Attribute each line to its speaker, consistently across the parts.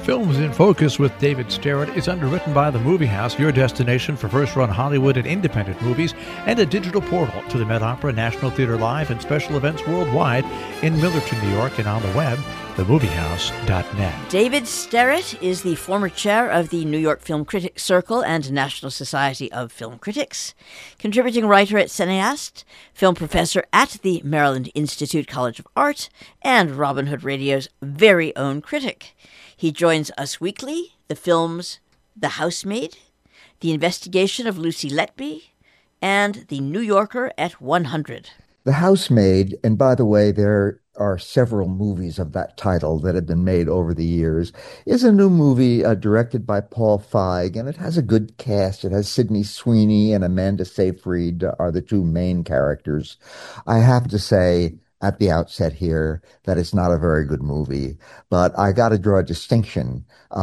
Speaker 1: Films in Focus with David Starrett is underwritten by The Movie House, your destination for first-run Hollywood and independent movies, and a digital portal to the Met Opera, National Theater Live, and special events worldwide in Millerton, New York, and on the web, themoviehouse.net.
Speaker 2: David Starrett is the former chair of the New York Film Critics Circle and National Society of Film Critics, contributing writer at Cineast, film professor at the Maryland Institute College of Art, and Robin Hood Radio's very own critic. He joins us weekly, the films The Housemaid, The Investigation of Lucy Letby, and The New Yorker at 100.
Speaker 3: The Housemaid, and by the way, there are several movies of that title that have been made over the years, is a new movie directed by Paul Feig, and it has a good cast. It has Sydney Sweeney and Amanda Seyfried are the two main characters. I have to say at the outset here that it's not a very good movie, but I got to draw a distinction.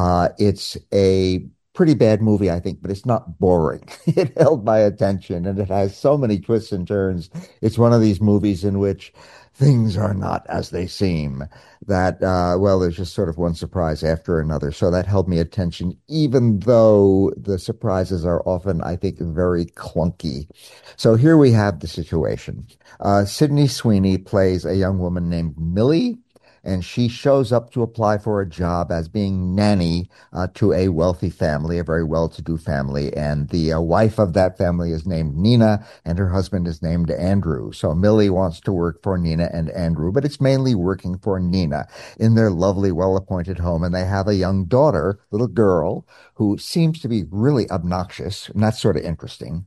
Speaker 3: It's a pretty bad movie, I think, but it's not boring. It held my attention, and it has so many twists and turns. It's one of these movies in which things are not as they seem, that, there's just sort of one surprise after another. So that held me attention, even though the surprises are often, I think, very clunky. So here we have the situation. Sydney Sweeney plays a young woman named Millie, and she shows up to apply for a job as being nanny to a wealthy family, a very well-to-do family. And the wife of that family is named Nina, and her husband is named Andrew. So Millie wants to work for Nina and Andrew, but it's mainly working for Nina in their lovely, well-appointed home. And they have a young daughter, little girl, who seems to be really obnoxious, and that's sort of interesting.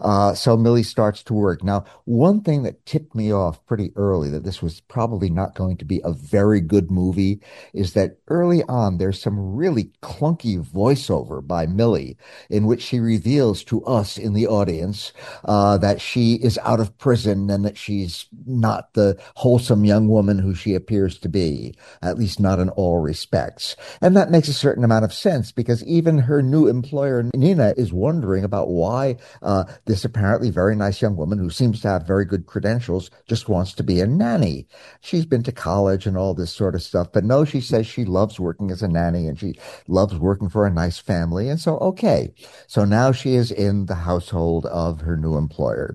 Speaker 3: So Millie starts to work. Now, one thing that tipped me off pretty early that this was probably not going to be a very good movie is that early on there's some really clunky voiceover by Millie in which she reveals to us in the audience that she is out of prison and that she's not the wholesome young woman who she appears to be, at least not in all respects. And that makes a certain amount of sense because even her new employer, Nina, is wondering about why this apparently very nice young woman who seems to have very good credentials just wants to be a nanny. She's been to college and all this sort of stuff, but no, she says she loves working as a nanny and she loves working for a nice family. And so, okay. So now she is in the household of her new employer.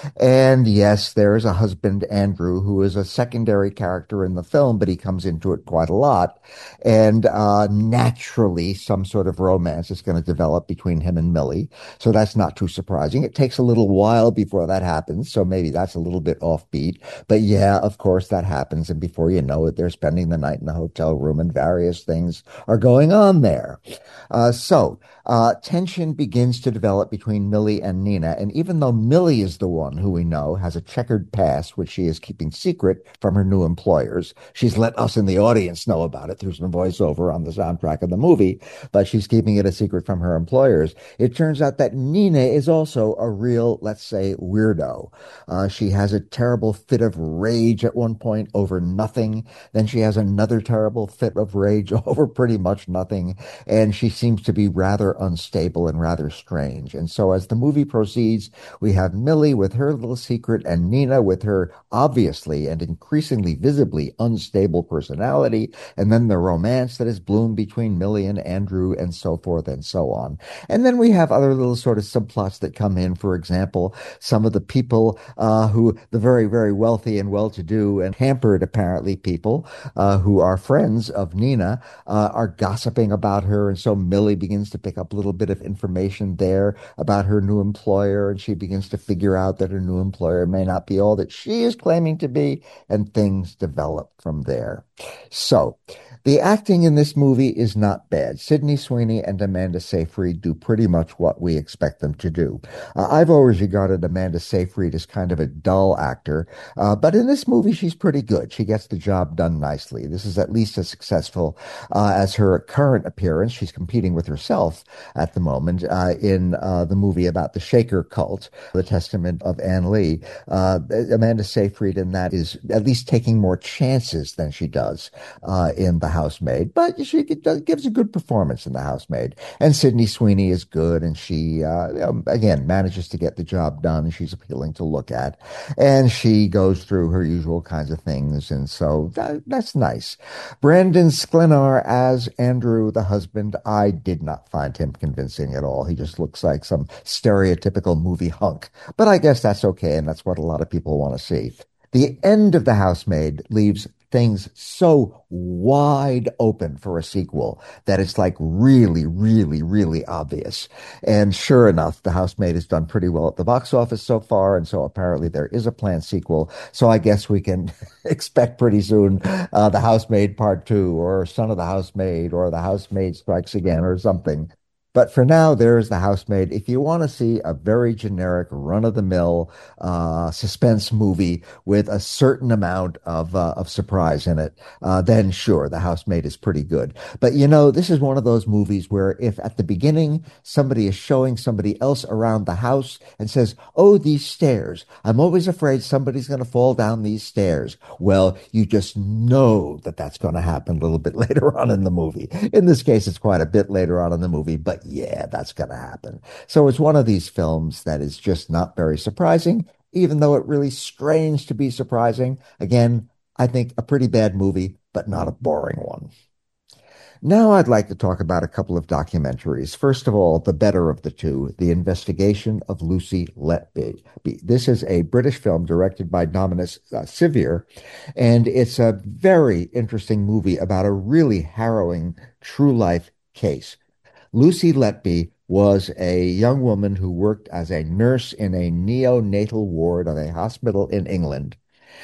Speaker 3: And yes, there is a husband, Andrew, who is a secondary character in the film, but he comes into it quite a lot. And naturally, some sort of romance is going to develop between him and Millie. So that's not too surprising. It takes a little while before that happens. So maybe that's a little bit offbeat. But yeah, of course that happens. And before you know it, they're spending the night in the hotel room and various things are going on there. So tension begins to develop between Millie and Nina. And even though Millie is the one who we know has a checkered past, which she is keeping secret from her new employers, she's let us in the audience know about it through some voiceover on the soundtrack of the movie, but she's keeping it a secret from her employers. It turns out that Nina is also a real, let's say, weirdo. She has a terrible fit of rage at one point over nothing. Then she has another terrible fit of rage over pretty much nothing. And she seems to be rather unstable and rather strange. And so as the movie proceeds, we have Millie with her little secret and Nina with her obviously and increasingly visibly unstable personality. And then the romance that has bloomed between Millie and Andrew and so forth and so on. And then we have other little sort of subplots that come in. For example, some of the people the very, very wealthy and well-to-do and hampered, apparently, people who are friends of Nina are gossiping about her. And so Millie begins to pick up a little bit of information there about her new employer. And she begins to figure out that her new employer may not be all that she is claiming to be. And things develop from there. So the acting in this movie is not bad. Sydney Sweeney and Amanda Seyfried do pretty much what we expect them to do. I've always regarded Amanda Seyfried as kind of a dull actor, but in this movie, she's pretty good. She gets the job done nicely. This is at least as successful as her current appearance. She's competing with herself at the moment in the movie about the Shaker cult, The Testament of Anne Lee. Amanda Seyfried in that is at least taking more chances than she does in The housemaid, but gives a good performance in The Housemaid. And Sydney Sweeney is good, and she, again, manages to get the job done. She's appealing to look at, and she goes through her usual kinds of things, and so that's nice. Brandon Sklenar as Andrew, the husband, I did not find him convincing at all. He just looks like some stereotypical movie hunk, but I guess that's okay, and that's what a lot of people want to see. The end of The Housemaid leaves things so wide open for a sequel that it's like really, really, really obvious. And sure enough, The Housemaid has done pretty well at the box office so far, and so apparently there is a planned sequel. So I guess we can expect pretty soon The Housemaid Part 2, or Son of the Housemaid, or The Housemaid Strikes Again, or something. But for now, there's The Housemaid. If you want to see a very generic, run-of-the-mill suspense movie with a certain amount of surprise in it, then sure, The Housemaid is pretty good. But this is one of those movies where if at the beginning somebody is showing somebody else around the house and says, "Oh, these stairs, I'm always afraid somebody's going to fall down these stairs," well, you just know that that's going to happen a little bit later on in the movie. In this case, it's quite a bit later on in the movie, but yeah, that's going to happen. So it's one of these films that is just not very surprising, even though it really strains to be surprising. Again, I think a pretty bad movie, but not a boring one. Now I'd like to talk about a couple of documentaries. First of all, the better of the two, The Investigation of Lucy Letby. This is a British film directed by Dominus Sivier, and it's a very interesting movie about a really harrowing true life case. Lucy Letby was a young woman who worked as a nurse in a neonatal ward of a hospital in England.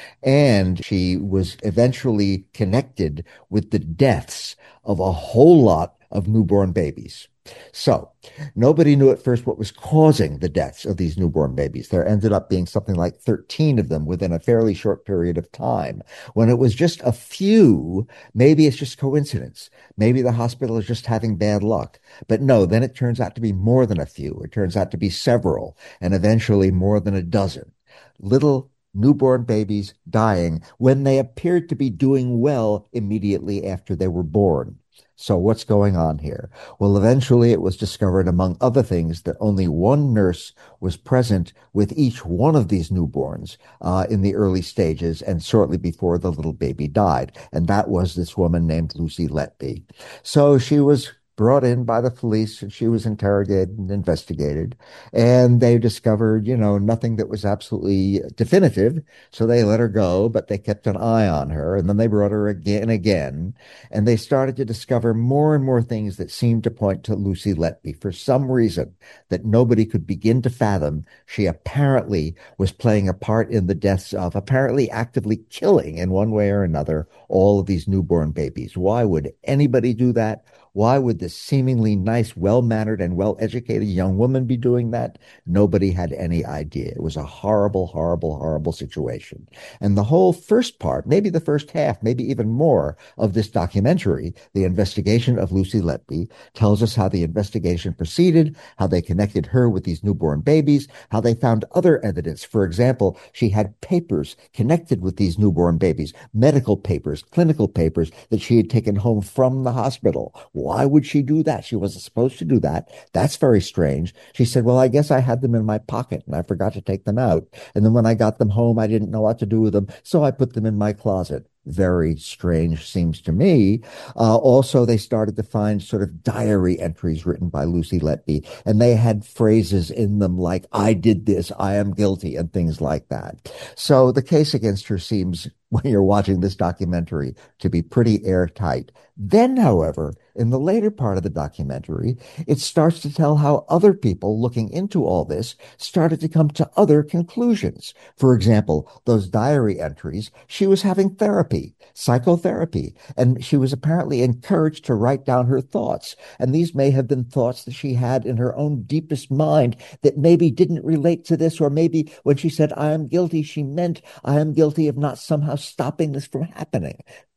Speaker 3: And she was eventually connected with the deaths of a whole lot of newborn babies. So nobody knew at first what was causing the deaths of these newborn babies. There ended up being something like 13 of them within a fairly short period of time. When it was just a few, maybe it's just coincidence. Maybe the hospital is just having bad luck. But no, then it turns out to be more than a few. It turns out to be several, and eventually more than a dozen. Little newborn babies dying when they appeared to be doing well immediately after they were born. So what's going on here? Well, eventually it was discovered, among other things, that only one nurse was present with each one of these newborns in the early stages and shortly before the little baby died. And that was this woman named Lucy Letby. So she was brought in by the police, and she was interrogated and investigated, and they discovered, nothing that was absolutely definitive. So they let her go, but they kept an eye on her, and then they brought her again and again, and they started to discover more and more things that seemed to point to Lucy Letby. For some reason that nobody could begin to fathom, she apparently was playing a part in the deaths of, apparently actively killing in one way or another, all of these newborn babies. Why would anybody do that? Why would this seemingly nice, well-mannered, and well-educated young woman be doing that? Nobody had any idea. It was a horrible, horrible, horrible situation. And the whole first part, maybe the first half, maybe even more of this documentary, The Investigation of Lucy Letby, tells us how the investigation proceeded, how they connected her with these newborn babies, how they found other evidence. For example, she had papers connected with these newborn babies, medical papers, clinical papers that she had taken home from the hospital. Why would she do that? She wasn't supposed to do that. That's very strange. She said, well, I guess I had them in my pocket and I forgot to take them out. And then when I got them home, I didn't know what to do with them. So I put them in my closet. Very strange, seems to me. Also, they started to find sort of diary entries written by Lucy Letby, and they had phrases in them like, I did this, I am guilty, and things like that. So the case against her seems, when you're watching this documentary, to be pretty airtight. Then, however, in the later part of the documentary, it starts to tell how other people looking into all this started to come to other conclusions. For example, those diary entries, she was having therapy, psychotherapy, and she was apparently encouraged to write down her thoughts. And these may have been thoughts that she had in her own deepest mind that maybe didn't relate to this, or maybe when she said, I am guilty, she meant I am guilty of not somehow stopping this from happening.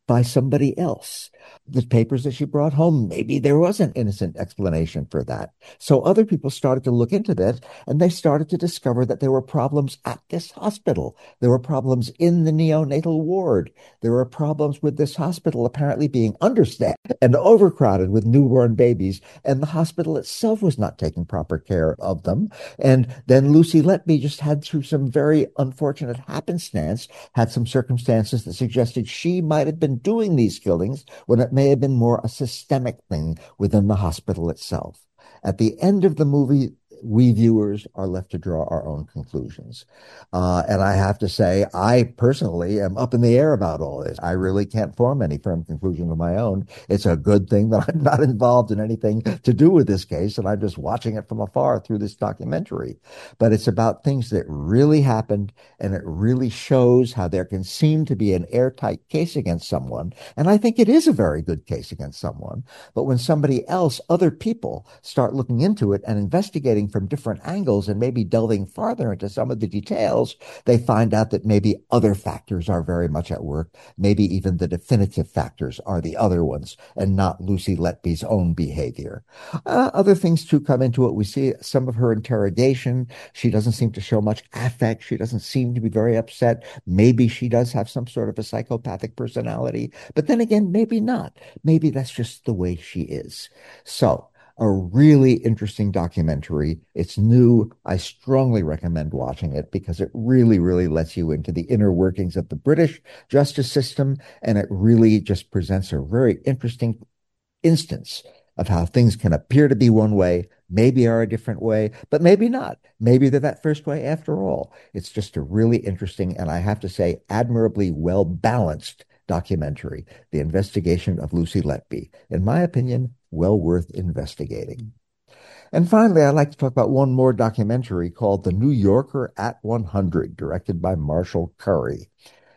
Speaker 3: by somebody else. The papers that she brought home, maybe there was an innocent explanation for that. So other people started to look into this, and they started to discover that there were problems at this hospital. There were problems in the neonatal ward. There were problems with this hospital apparently being understaffed and overcrowded with newborn babies, and the hospital itself was not taking proper care of them. And then Lucy Letby just had, through some very unfortunate happenstance, had some circumstances that suggested she might have been doing these killings when it may have been more a systemic thing within the hospital itself. At the end of the movie, we viewers are left to draw our own conclusions. And I have to say, I personally am up in the air about all this. I really can't form any firm conclusion of my own. It's a good thing that I'm not involved in anything to do with this case, and I'm just watching it from afar through this documentary. But it's about things that really happened, and it really shows how there can seem to be an airtight case against someone. And I think it is a very good case against someone. But when somebody else, other people, start looking into it and investigating from different angles and maybe delving farther into some of the details, they find out that maybe other factors are very much at work. Maybe even the definitive factors are the other ones and not Lucy Letby's own behavior. Other things too come into it. We see some of her interrogation. She doesn't seem to show much affect. She doesn't seem to be very upset. Maybe she does have some sort of a psychopathic personality, but then again, maybe not. Maybe that's just the way she is. So, a really interesting documentary. It's new. I strongly recommend watching it because it really, really lets you into the inner workings of the British justice system, and it really just presents a very interesting instance of how things can appear to be one way, maybe are a different way, but maybe not. Maybe they're that first way after all. It's just a really interesting, and I have to say, admirably well-balanced documentary, The Investigation of Lucy Letby. In my opinion, well worth investigating. And finally, I'd like to talk about one more documentary called The New Yorker at 100, directed by Marshall Curry.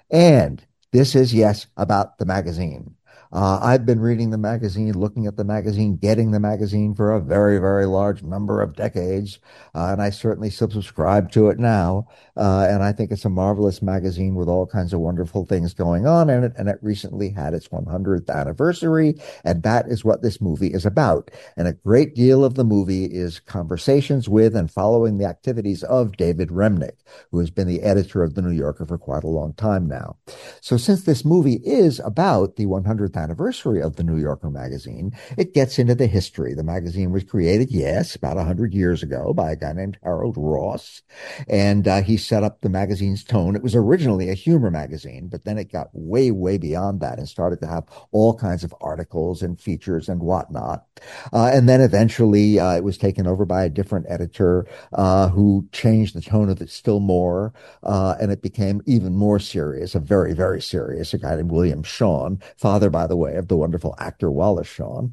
Speaker 3: And this is, yes, about the magazine. I've been reading the magazine, looking at the magazine, getting the magazine for a very, very large number of decades. And I certainly subscribe to it now. And I think it's a marvelous magazine with all kinds of wonderful things going on in it. And it recently had its 100th anniversary. And that is what this movie is about. And a great deal of the movie is conversations with and following the activities of David Remnick, who has been the editor of The New Yorker for quite a long time now. So since this movie is about the 100th anniversary of the New Yorker magazine, it gets into the history. The magazine was created, yes, about 100 years ago by a guy named Harold Ross, and he set up the magazine's tone. It was originally a humor magazine, but then it got way, way beyond that and started to have all kinds of articles and features and whatnot. And then eventually it was taken over by a different editor who changed the tone of it still more, and it became even more serious, a very, very serious, a guy named William Shawn, father, by the way, of the wonderful actor Wallace Shawn.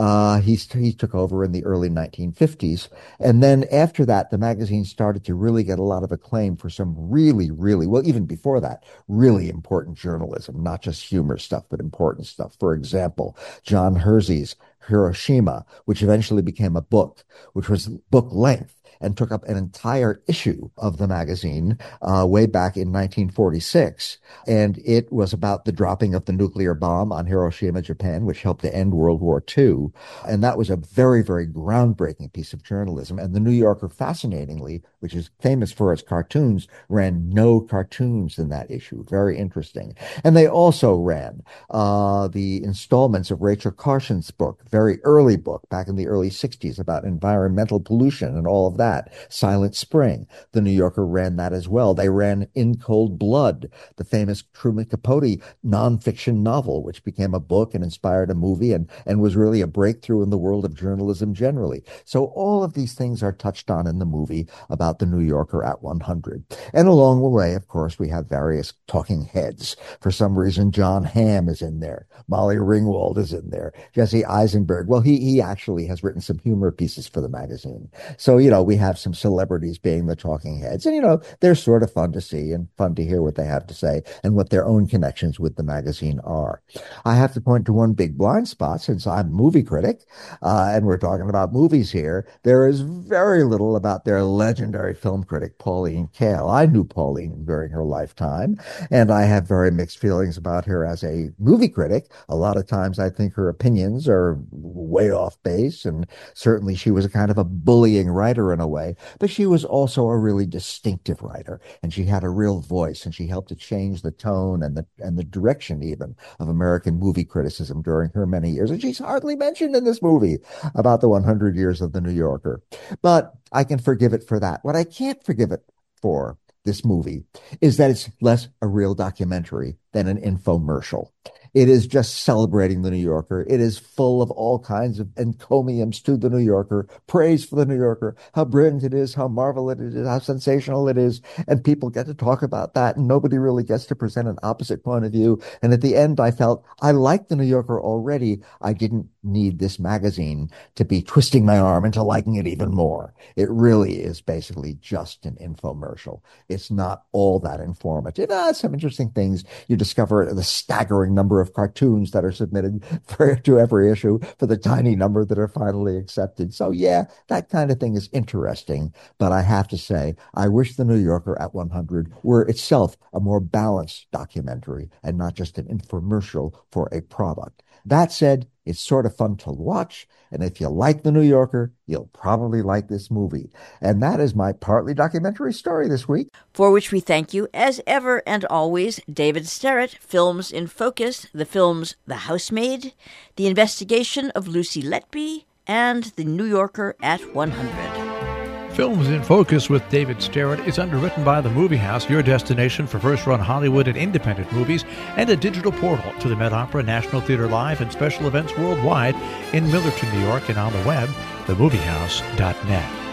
Speaker 3: He took over in the early 1950s. And then after that, the magazine started to really get a lot of acclaim for some really, really, well, even before that, really important journalism, not just humor stuff, but important stuff. For example, John Hersey's Hiroshima, which eventually became a book, which was book length and took up an entire issue of the magazine way back in 1946. And it was about the dropping of the nuclear bomb on Hiroshima, Japan, which helped to end World War II. And that was a very, very groundbreaking piece of journalism. And the New Yorker, fascinatingly, which is famous for its cartoons, ran no cartoons in that issue. Very interesting. And they also ran the installments of Rachel Carson's book, very early book, back in the early 60s, about environmental pollution and all of that. Silent Spring. The New Yorker ran that as well. They ran In Cold Blood, the famous Truman Capote nonfiction novel, which became a book and inspired a movie and was really a breakthrough in the world of journalism generally. So all of these things are touched on in the movie about the New Yorker at 100. And along the way, of course, we have various talking heads. For some reason, John Hamm is in there. Molly Ringwald is in there. Jesse Eisenberg. Well, he actually has written some humor pieces for the magazine. So, we have some celebrities being the talking heads. And, they're sort of fun to see and fun to hear what they have to say and what their own connections with the magazine are. I have to point to one big blind spot since I'm a movie critic, and we're talking about movies here. There is very little about their legendary film critic, Pauline Kael. I knew Pauline during her lifetime, and I have very mixed feelings about her as a movie critic. A lot of times I think her opinions are way off base, and certainly she was a kind of a bullying writer in a way, but she was also a really distinctive writer, and she had a real voice, and she helped to change the tone and the direction even of American movie criticism during her many years. And she's hardly mentioned in this movie about the 100 years of the New Yorker. But I can forgive it for that. What I can't forgive it for, this movie, is that it's less a real documentary than an infomercial. It is just celebrating the New Yorker. It is full of all kinds of encomiums to the New Yorker, praise for the New Yorker, how brilliant it is, how marvelous it is, how sensational it is. And people get to talk about that, and nobody really gets to present an opposite point of view. And at the end, I felt I liked the New Yorker already. I didn't need this magazine to be twisting my arm into liking it even more. It really is basically just an infomercial. It's not all that informative. Some interesting things. You discover the staggering number of cartoons that are submitted to every issue for the tiny number that are finally accepted. So yeah, that kind of thing is interesting. But I have to say, I wish the New Yorker at 100 were itself a more balanced documentary and not just an infomercial for a product. That said, it's sort of fun to watch, and if you like The New Yorker, you'll probably like this movie. And that is my partly documentary story this week.
Speaker 2: For which we thank you, as ever and always, David Sterrett, Films in Focus, the films The Housemaid, The Investigation of Lucy Letby, and The New Yorker at 100.
Speaker 1: Films in Focus with David Sterrett is underwritten by The Movie House, your destination for first-run Hollywood and independent movies, and a digital portal to the Met Opera, National Theater Live, and special events worldwide in Millerton, New York, and on the web, themoviehouse.net.